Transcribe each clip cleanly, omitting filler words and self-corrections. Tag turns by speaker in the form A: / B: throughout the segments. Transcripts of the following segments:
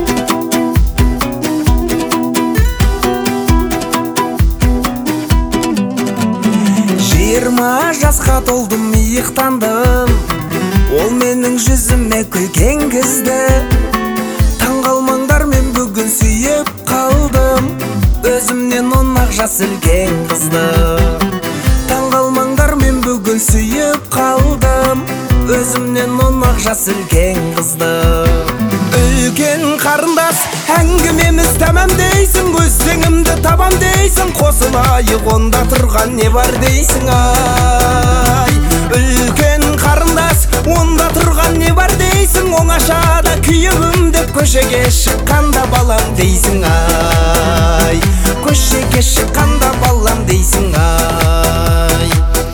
A: Жасқа толдым, иықтандым, ол менің жүзіме күлген кезде. Таң қалмаңдар, мен бүгін сүйіп қалдым, өзімнен 10 жас үлкен қызды. Таң қалмаңдар, мен бүгін сүйіп қалдым, өзімнен 10 жас үлкен қызды. Үлкен қарындас, әңгімеміз тамам дейсің, көздеңімді табам дейсің, қосылайық, онда тұрған не бар дейсің ай. Үлкен қарындас, онда тұрған не бар дейсің, оңашада күйеуім деп көшеге шыққанда балам дейсің ай. Көшеге шыққанда балам дейсің ай.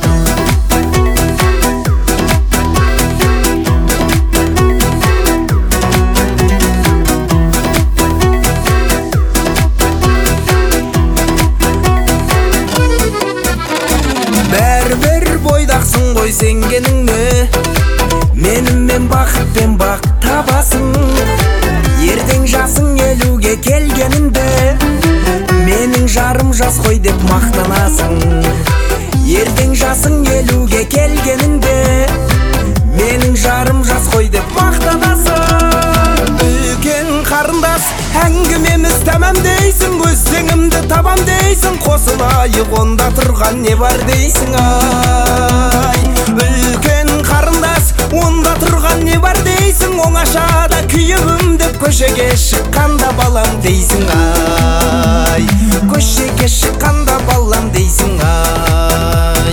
A: Бәрбір бойдақсың ғой сенгеніңе, менімен бақытпен бақ табасың. Ертең жасың 50-ге келгенінде, менің жарым жас қой деп мақтанасың. Ертең жасың 50-ге келгенінде, менің жарым жас қой деп мақтанасың. Үлкен қарындас, әңгімеміз тамам дейсің, көздеңімді табам дейсің, қосылайық, онда тұрған не бар дейсің ай. Үлкен қарындас, онда тұрған не бар дейсің, оңашада күйеуім деп көшеге шыққанда балам дейсің ай. Көшеге шыққанда балам дейсің ай.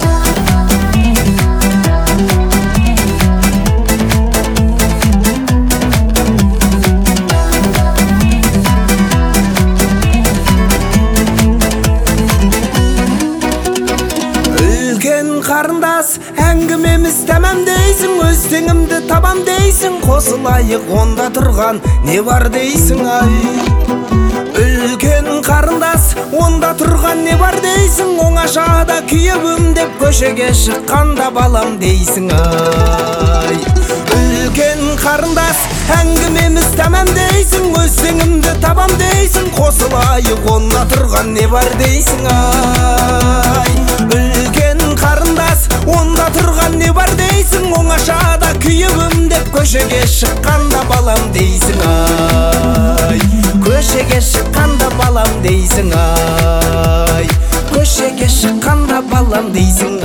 A: Қарындас, әңгімеміз тамам дейсің, өздеңімді табам дейсің, қосылайық, онда тұрған не бар дейсің ай. Үлкен қарындас, онда тұрған не бар дейсің, оңашада күйеуім деп көшеге шыққанда балам дейсің ай. Үлкен қарындас, әңгімеміз тамам дейсің, өздеңімді табам дейсің, қосылайық, онда тұрған не бар дейсің ай. Үлкен қарындас, онда тұрған не бар дейсің, оңашада күйеуім деп көшеге шыққанда балам дейсің ай. Көшеге шыққанда балам дейсің ай. Көшеге шыққанда балам дейсің